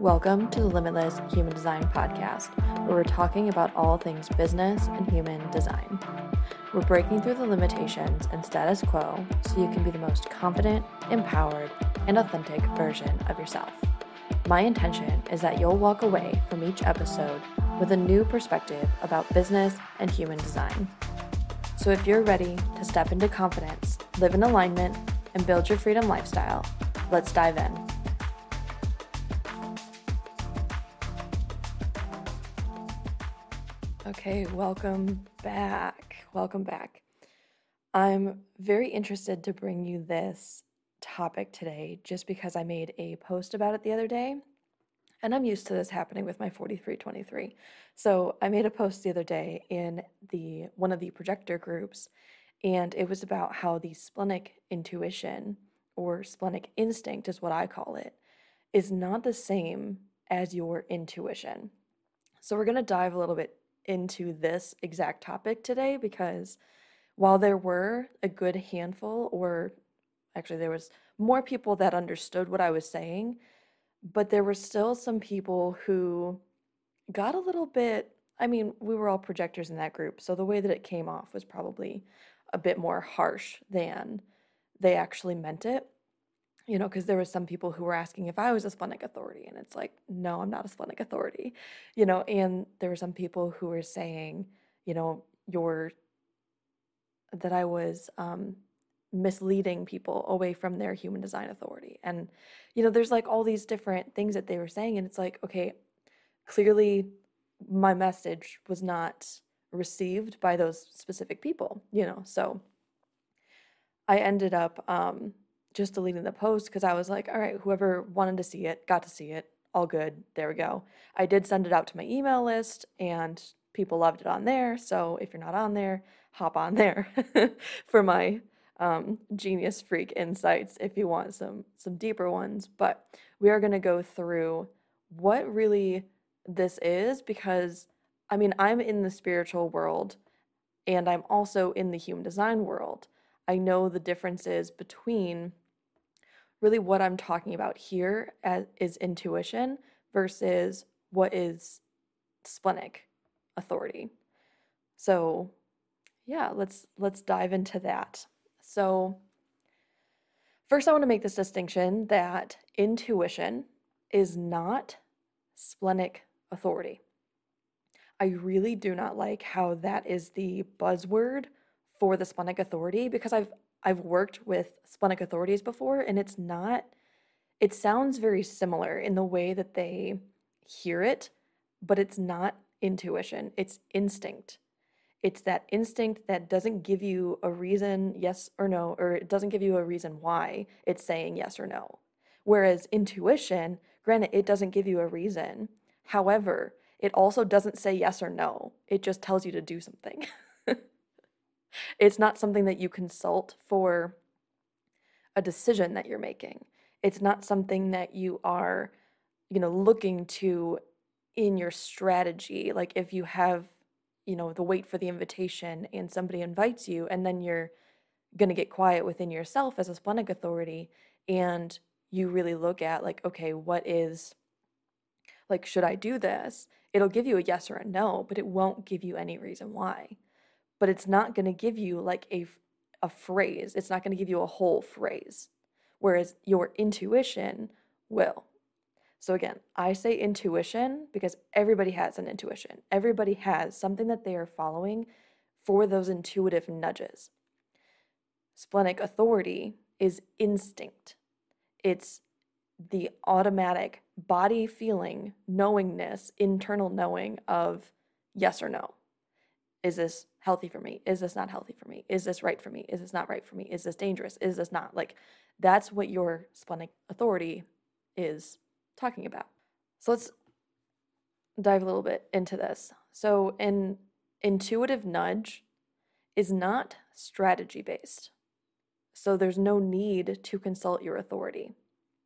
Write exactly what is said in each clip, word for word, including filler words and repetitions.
Welcome to the Limitless Human Design Podcast, where we're talking about all things business and human design. We're breaking through the limitations and status quo so you can be the most confident, empowered, and authentic version of yourself. My intention is that you'll walk away from each episode with a new perspective about business and human design. So if you're ready to step into confidence, live in alignment, and build your freedom lifestyle, let's dive in. Okay, welcome back. Welcome back. I'm very interested to bring you this topic today just because I made a post about it the other day, and I'm used to this happening with my forty-three twenty-three. So I made a post the other day in the one of the projector groups, and it was about how the splenic intuition, or splenic instinct is what I call it, is not the same as your intuition. So we're going to dive a little bit into this exact topic today because while there were a good handful, or actually there was more people that understood what I was saying, but there were still some people who got a little bit, I mean, we were all projectors in that group, so the way that it came off was probably a bit more harsh than they actually meant it. You know, because there was some people who were asking if I was a splenic authority, and it's like, no, I'm not a splenic authority, you know, and there were some people who were saying, you know, you're, that I was um, misleading people away from their human design authority. And, you know, there's like all these different things that they were saying, and it's like, okay, clearly my message was not received by those specific people, you know, so I ended up, um, just deleting the post because I was like, all right, whoever wanted to see it, got to see it, all good, there we go. I did send it out to my email list and people loved it on there, so if you're not on there, hop on there for my um, genius freak insights if you want some, some deeper ones. But we are going to go through what really this is because, I mean, I'm in the spiritual world and I'm also in the human design world. I know the differences between really what I'm talking about here as, is intuition versus what is splenic authority. So yeah, let's let's dive into that. So first I want to make this distinction that intuition is not splenic authority. I really do not like how that is the buzzword for the splenic authority because I've I've worked with splenic authorities before, and it's not, it sounds very similar in the way that they hear it, but it's not intuition, it's instinct. It's that instinct that doesn't give you a reason, yes or no, or it doesn't give you a reason why it's saying yes or no. Whereas intuition, granted, it doesn't give you a reason. However, it also doesn't say yes or no. It just tells you to do something. It's not something that you consult for a decision that you're making. It's not something that you are, you know, looking to in your strategy. Like if you have, you know, the wait for the invitation and somebody invites you and then you're going to get quiet within yourself as a splenic authority and you really look at like, okay, what is, like, should I do this? It'll give you a yes or a no, but it won't give you any reason why. But it's not going to give you like a, a phrase. It's not going to give you a whole phrase, whereas your intuition will. So again, I say intuition because everybody has an intuition. Everybody has something that they are following for those intuitive nudges. Splenic authority is instinct. It's the automatic body feeling, knowingness, internal knowing of yes or no. Is this healthy for me? Is this not healthy for me? Is this right for me? Is this not right for me? Is this dangerous? Is this not? Like, that's what your splenic authority is talking about. So let's dive a little bit into this. So an intuitive nudge is not strategy based. So there's no need to consult your authority.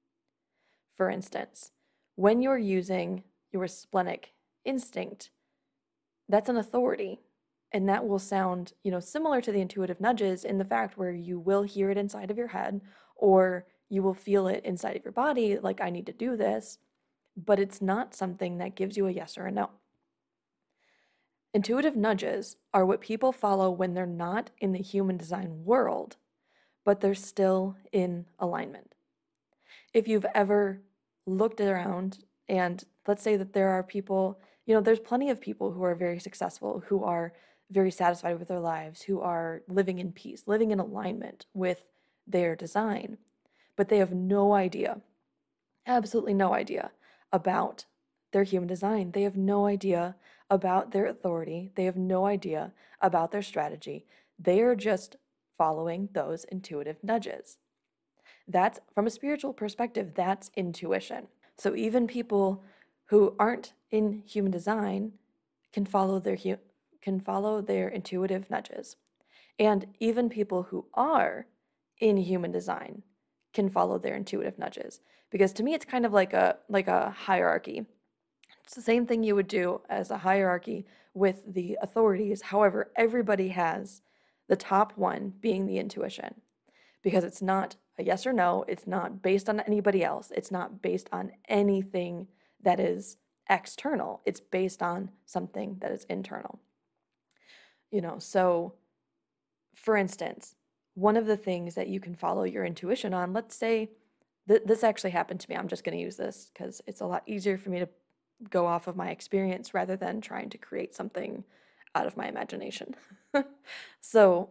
For instance, when you're using your splenic instinct, that's an authority. And that will sound, you know, similar to the intuitive nudges in the fact where you will hear it inside of your head or you will feel it inside of your body, like I need to do this. but it's not something that gives you a yes or a no. Intuitive nudges are what people follow when they're not in the human design world, but they're still in alignment. If you've ever looked around and let's say that there are people, you know, there's plenty of people who are very successful, who are very satisfied with their lives, who are living in peace, living in alignment with their design, but they have no idea, absolutely no idea about their human design. They have no idea about their authority. They have no idea about their strategy. They are just following those intuitive nudges. That's, from a spiritual perspective, that's intuition. So even people who aren't in human design can follow their can follow their intuitive nudges. And even people who are in human design can follow their intuitive nudges. Because to me, it's kind of like a like a hierarchy. It's the same thing you would do as a hierarchy with the authorities. However, everybody has the top one being the intuition, because it's not a yes or no. It's not based on anybody else. It's not based on anything that is external. It's based on something that is internal. You know, so for instance, one of the things that you can follow your intuition on, let's say th- this actually happened to me. I'm just going to use this because it's a lot easier for me to go off of my experience rather than trying to create something out of my imagination. So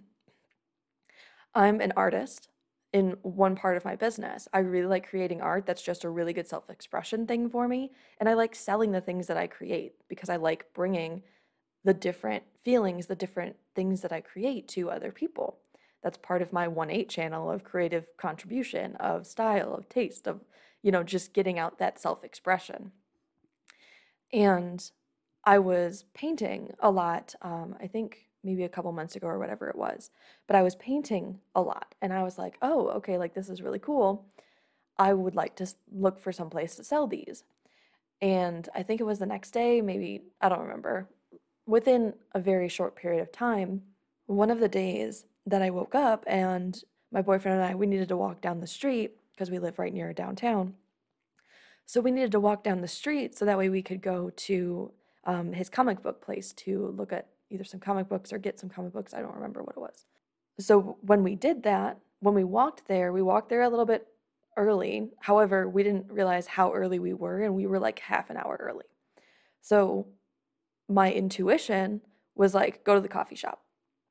I'm an artist in one part of my business. I really like creating art. That's just a really good self-expression thing for me. And I like selling the things that I create because I like bringing the different feelings, the different things that I create to other people. That's part of my one eight channel of creative contribution, of style, of taste, of, you know, just getting out that self-expression. And I was painting a lot, um, I think maybe a couple months ago or whatever it was, but I was painting a lot. And I was like, oh, okay, like this is really cool. I would like to look for some place to sell these. And I think it was the next day, maybe, I don't remember. Within a very short period of time, one of the days that I woke up and my boyfriend and I, we needed to walk down the street because we live right near downtown. So we needed to walk down the street so that way we could go to um, his comic book place to look at either some comic books or get some comic books. I don't remember what it was. So when we did that, when we walked there, we walked there a little bit early. However, we didn't realize how early we were, and we were like half an hour early. So my intuition was like, go to the coffee shop.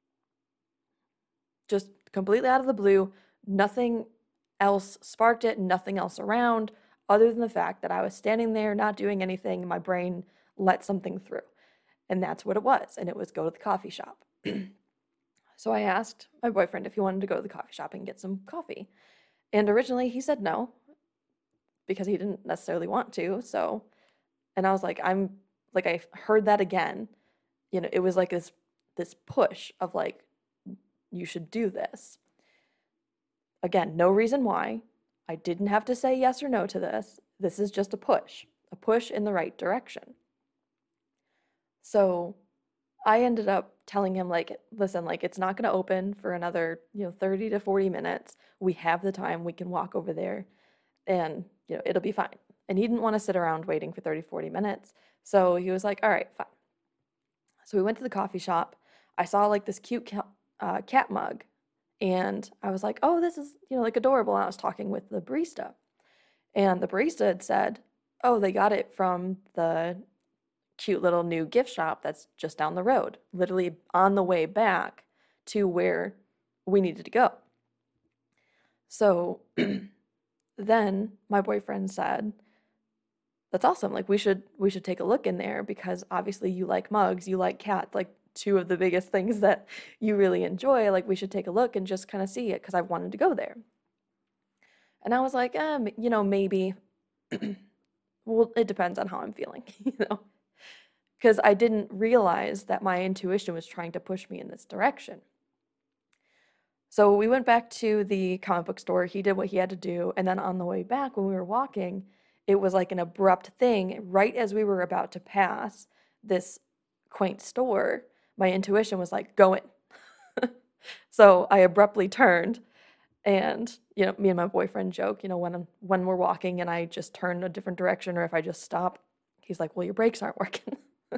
Just completely out of the blue, nothing else sparked it, nothing else around, other than the fact that I was standing there not doing anything, and my brain let something through. And that's what it was, and it was go to the coffee shop. So I asked my boyfriend if he wanted to go to the coffee shop and get some coffee. And originally he said no, because he didn't necessarily want to, so, and I was like, I'm, like, I heard that again. You know, it was like this, this push of like, you should do this. Again, no reason why. I didn't have to say yes or no to this. This is just a push, a push in the right direction. So I ended up telling him, like, listen, like, it's not going to open for another, you know, thirty to forty minutes. We have the time. We can walk over there and, you know, it'll be fine. And he didn't want to sit around waiting for thirty, forty minutes. So he was like, all right, fine. So we went to the coffee shop. I saw like this cute cat, uh, cat mug. And I was like, oh, this is, you know, like adorable. And I was talking with the barista. And the barista had said, oh, they got it from the cute little new gift shop that's just down the road, literally on the way back to where we needed to go. So then my boyfriend said, that's awesome. Like we should we should take a look in there because obviously you like mugs, you like cats, like two of the biggest things that you really enjoy. Like we should take a look and just kind of see it because I wanted to go there. And I was like, um, you know, maybe. Well, it depends on how I'm feeling, you know, because I didn't realize that my intuition was trying to push me in this direction. So we went back to the comic book store. He did what he had to do. And then on the way back, when we were walking, it was like an abrupt thing. Right as we were about to pass this quaint store, my intuition was like, go in. So I abruptly turned And, you know, me and my boyfriend joke, you know, when I'm, when we're walking and I just turn a different direction or if I just stop, he's like, well, your brakes aren't working.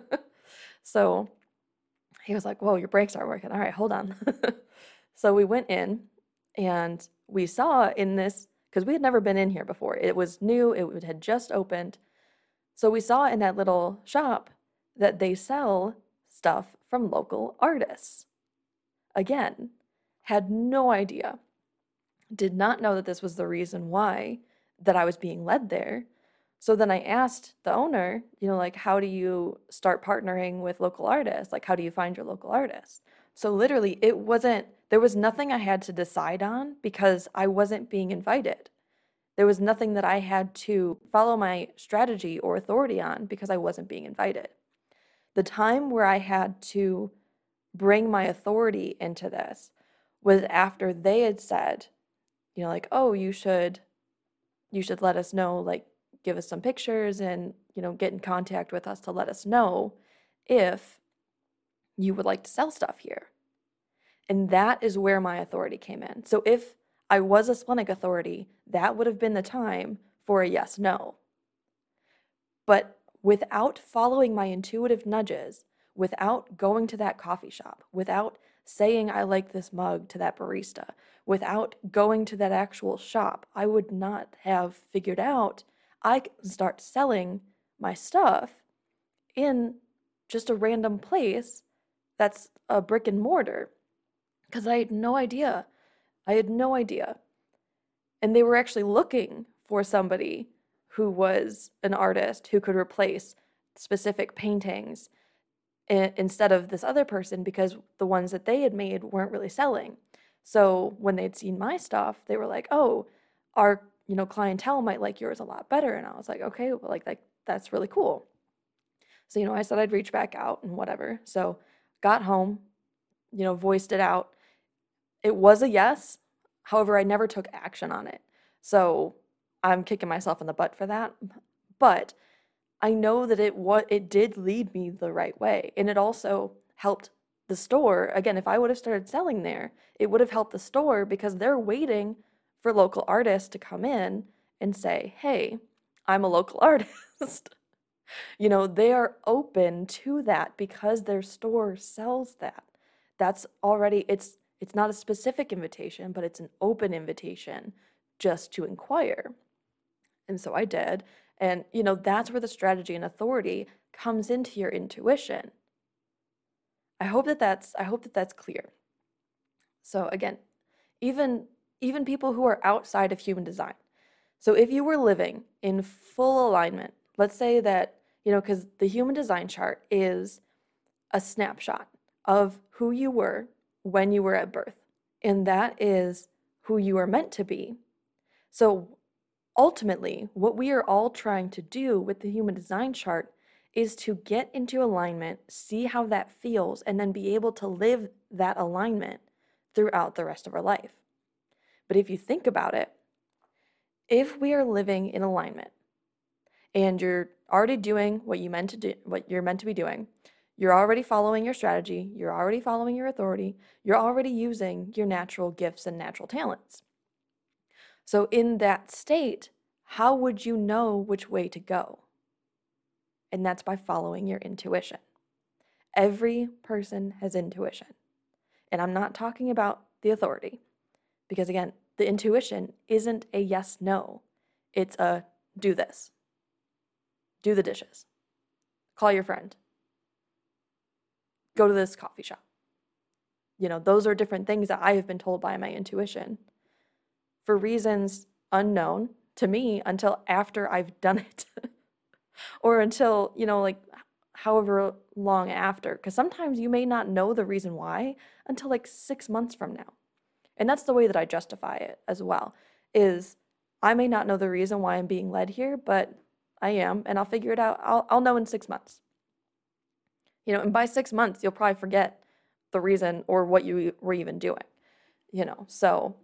So he was like, whoa, your brakes aren't working. All right, hold on. So we went in and we saw in this, because we had never been in here before. It was new, it had just opened. So we saw in that little shop that they sell stuff from local artists. Again, had no idea. Did not know that this was the reason why that I was being led there. So then I asked the owner, you know, like, how do you start partnering with local artists? Like, how do you find your local artists? So literally, it wasn't, there was nothing I had to decide on because I wasn't being invited. There was nothing that I had to follow my strategy or authority on because I wasn't being invited. The time where I had to bring my authority into this was after they had said, you know, like, oh, you should, you should let us know, like, give us some pictures and, you know, get in contact with us to let us know if you would like to sell stuff here. And that is where my authority came in. So if I was a Splenic authority, that would have been the time for a yes, no. But without following my intuitive nudges, without going to that coffee shop, without saying I like this mug to that barista, without going to that actual shop, I would not have figured out I can start selling my stuff in just a random place that's a brick and mortar. Because I had no idea. I had no idea. And they were actually looking for somebody who was an artist who could replace specific paintings instead of this other person because the ones that they had made weren't really selling. So when they'd seen my stuff, they were like, oh, our, you know, clientele might like yours a lot better. And I was like, okay, well, like, like that's really cool. So, you know, I said I'd reach back out and whatever. So got home, you know, voiced it out. It was a yes. However, I never took action on it. So I'm kicking myself in the butt for that. But I know that it what it did lead me the right way. And it also helped the store. Again, if I would have started selling there, it would have helped the store because they're waiting for local artists to come in and say, hey, I'm a local artist. You know, they are open to that because their store sells that. That's already, it's it's not a specific invitation, but it's an open invitation just to inquire. And so I did. And, you know, that's where the strategy and authority comes into your intuition. I hope that that's, I hope that that's clear. So again, even, even people who are outside of human design. So if you were living in full alignment, let's say that, you know, because the human design chart is a snapshot of who you were when you were at birth. And that is who you are meant to be. So ultimately, what we are all trying to do with the human design chart is to get into alignment, see how that feels, and then be able to live that alignment throughout the rest of our life. But if you think about it, if we are living in alignment and you're already doing what you meant to do, what you're meant to be doing, you're already following your strategy, you're already following your authority, you're already using your natural gifts and natural talents. So in that state, how would you know which way to go? And that's by following your intuition. Every person has intuition. And I'm not talking about the authority, because again, the intuition isn't a yes, no. It's a do this, do the dishes, call your friend, go to this coffee shop. You know, those are different things that I have been told by my intuition for reasons unknown to me until after I've done it. Or until, you know, like however long after. Because sometimes you may not know the reason why until like six months from now. And that's the way that I justify it as well, is I may not know the reason why I'm being led here, but I am, and I'll figure it out. I'll, I'll know in six months. You know, and by six months, you'll probably forget the reason or what you were even doing, you know. So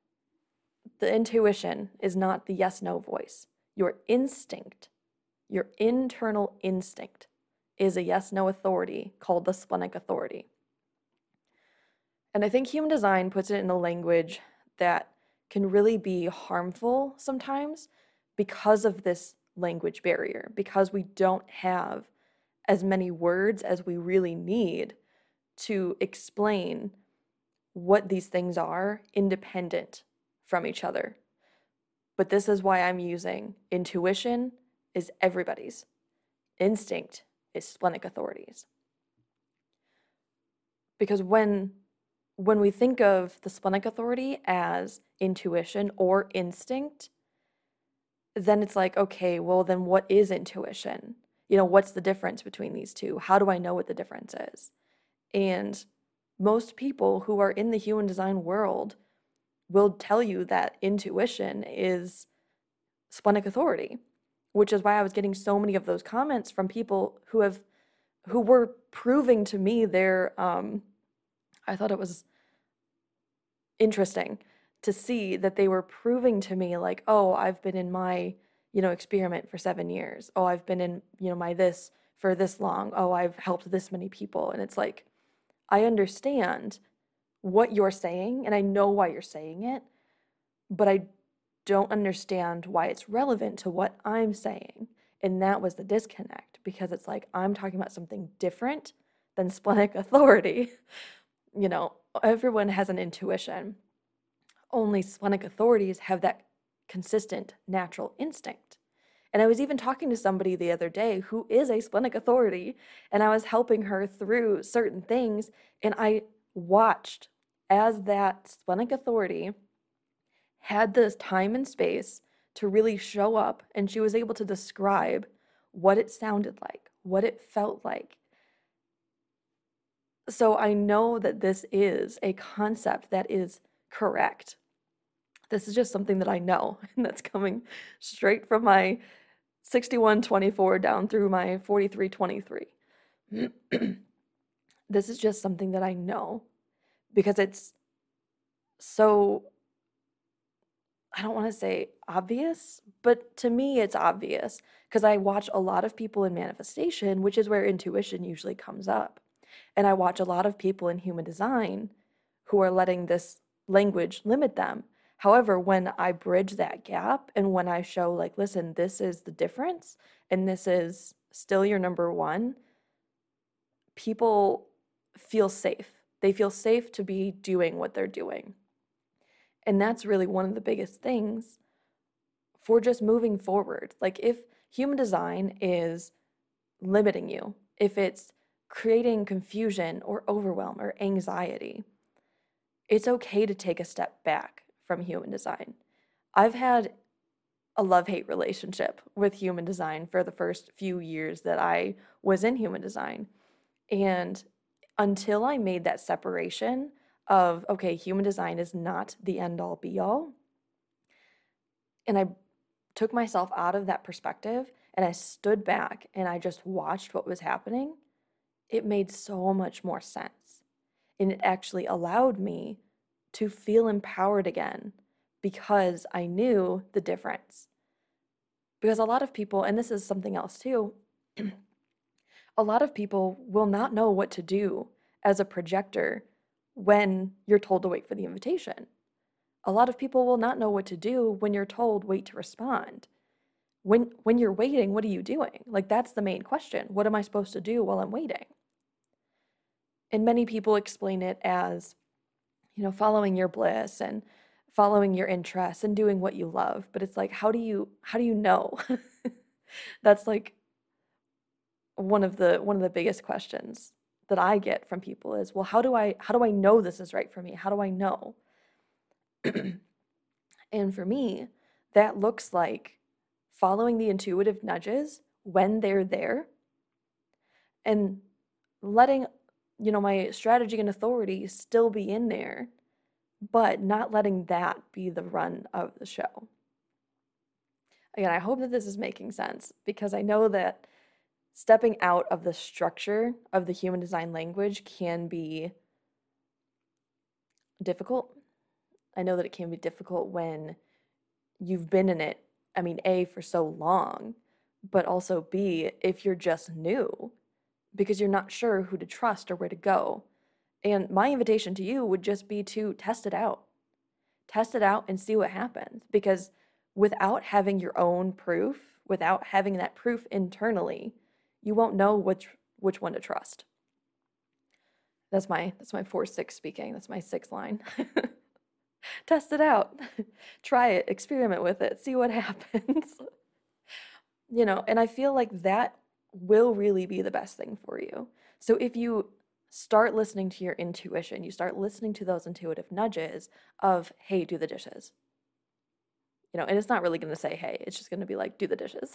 the intuition is not the yes-no voice. Your instinct, your internal instinct is a yes-no authority called the splenic authority. And I think human design puts it in a language that can really be harmful sometimes because of this language barrier, because we don't have as many words as we really need to explain what these things are independent from each other. But this is why I'm using intuition is everybody's. Instinct is splenic authorities. Because when when we think of the splenic authority as intuition or instinct, then it's like, okay, well, then what is intuition? You know, what's the difference between these two? How do I know what the difference is? And most people who are in the human design world will tell you that intuition is splenic authority, which is why I was getting so many of those comments from people who have who were proving to me their um I thought it was interesting to see that they were proving to me like, oh, I've been in my, you know, experiment for seven years. Oh, I've been in, you know, my this for this long. Oh, I've helped this many people. And it's like, I understand what you're saying and I know why you're saying it, but I don't understand why it's relevant to what I'm saying. And that was the disconnect, because it's like, I'm talking about something different than splenic authority. You know, everyone has an intuition. Only splenic authorities have that consistent natural instinct. And I was even talking to somebody the other day who is a splenic authority, and I was helping her through certain things, and I watched as that splenic authority had this time and space to really show up, and she was able to describe what it sounded like, what it felt like. So I know that this is a concept that is correct. This is just something that I know, and that's coming straight from my sixty-one twenty-four down through my forty-three twenty-three. This is just something that I know because it's so, I don't want to say obvious, but to me it's obvious because I watch a lot of people in manifestation, which is where intuition usually comes up. And I watch a lot of people in human design who are letting this language limit them. However, when I bridge that gap and when I show, like, listen, this is the difference and this is still your number one, people feel safe. They feel safe to be doing what they're doing. And that's really one of the biggest things for just moving forward. Like, if human design is limiting you, if it's creating confusion or overwhelm or anxiety, it's okay to take a step back from human design. I've had a love-hate relationship with human design for the first few years that I was in human design. And until I made that separation of, okay, human design is not the end-all be-all, and I took myself out of that perspective and I stood back and I just watched what was happening, it made so much more sense. And it actually allowed me to feel empowered again because I knew the difference. Because a lot of people, and this is something else too, a lot of people will not know what to do as a projector when you're told to wait for the invitation. A lot of people will not know what to do when you're told wait to respond. When when you're waiting, what are you doing? Like, that's the main question. What am I supposed to do while I'm waiting? And many people explain it as, you know, following your bliss and following your interests and doing what you love. But it's like, how do you how do you know? That's like one of the one of the biggest questions that I get from people is, well, how do I how do I know this is right for me? How do I know? And for me, that looks like following the intuitive nudges when they're there and letting, you know, my strategy and authority still be in there, but not letting that be the run of the show. Again, I hope that this is making sense, because I know that stepping out of the structure of the human design language can be difficult. I know that it can be difficult when you've been in it, I mean, A, for so long, but also B, if you're just new, because you're not sure who to trust or where to go. And my invitation to you would just be to test it out. Test it out and see what happens. Because without having your own proof, without having that proof internally, you won't know which which one to trust. That's my that's my four six speaking. That's my sixth line. Test it out. Try it, experiment with it, see what happens. You know, and I feel like that will really be the best thing for you. So if you start listening to your intuition, you start listening to those intuitive nudges of, hey, do the dishes. You know, and it's not really going to say, hey, it's just going to be like, do the dishes.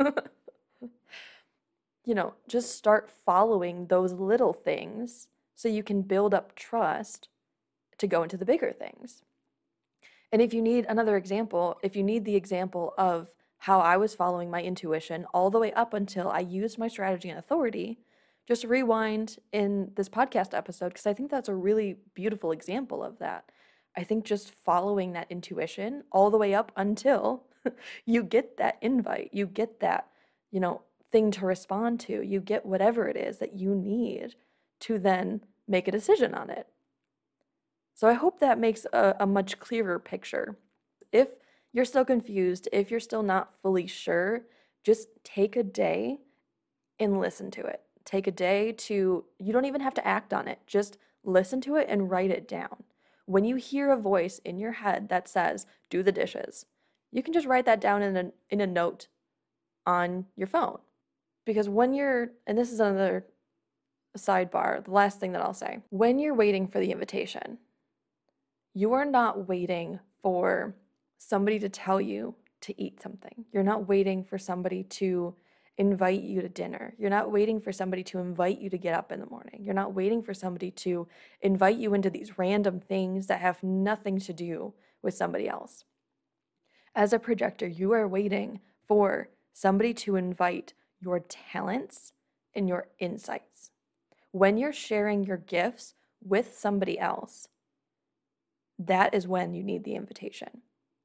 You know, just start following those little things so you can build up trust to go into the bigger things. And if you need another example, if you need the example of how I was following my intuition all the way up until I used my strategy and authority, just rewind in this podcast episode, because I think that's a really beautiful example of that. I think just following that intuition all the way up until you get that invite, you get that, you know, thing to respond to, you get whatever it is that you need to then make a decision on it. So I hope that makes a, a much clearer picture. If you're still confused, if you're still not fully sure, just take a day and listen to it. Take a day to, you don't even have to act on it. Just listen to it and write it down. When you hear a voice in your head that says, do the dishes, you can just write that down in a, in a note on your phone. Because when you're, and this is another sidebar, the last thing that I'll say, when you're waiting for the invitation, you are not waiting for somebody to tell you to eat something. You're not waiting for somebody to invite you to dinner. You're not waiting for somebody to invite you to get up in the morning. You're not waiting for somebody to invite you into these random things that have nothing to do with somebody else. As a projector, you are waiting for somebody to invite your talents and your insights. When you're sharing your gifts with somebody else, that is when you need the invitation.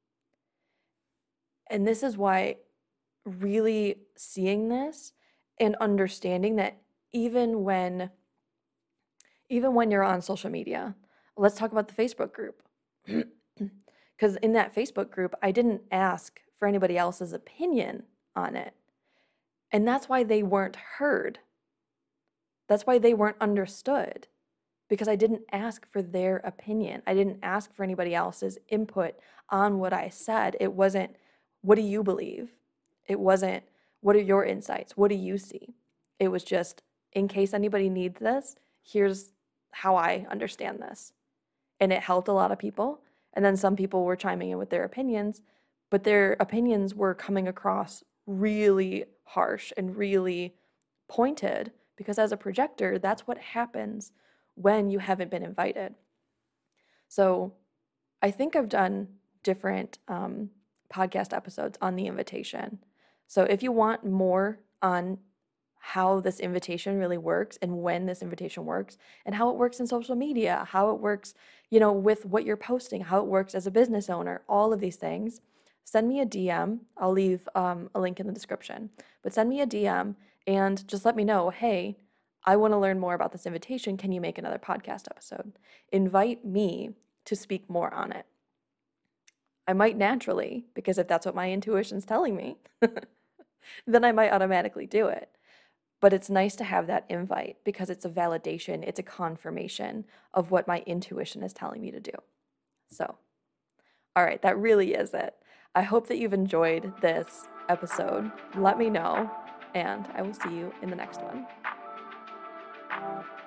And this is why really seeing this and understanding that even when even when you're on social media, let's talk about the Facebook group. Because in that Facebook group, I didn't ask for anybody else's opinion on it. And that's why they weren't heard. That's why they weren't understood. Because I didn't ask for their opinion. I didn't ask for anybody else's input on what I said. It wasn't, what do you believe? It wasn't, what are your insights? What do you see? It was just, in case anybody needs this, here's how I understand this. And it helped a lot of people. And then some people were chiming in with their opinions, but their opinions were coming across really harsh and really pointed, because as a projector, that's what happens when you haven't been invited. So I think I've done different um, podcast episodes on the invitation. So if you want more on how this invitation really works and when this invitation works and how it works in social media, how it works, you know, with what you're posting, how it works as a business owner, all of these things, send me a D M. I'll leave um, a link in the description, but send me a D M and just let me know, hey, I want to learn more about this invitation. Can you make another podcast episode? Invite me to speak more on it. I might naturally, because if that's what my intuition's telling me, then I might automatically do it. But it's nice to have that invite because it's a validation, it's a confirmation of what my intuition is telling me to do. So, all right, that really is it. I hope that you've enjoyed this episode. Let me know, and I will see you in the next one.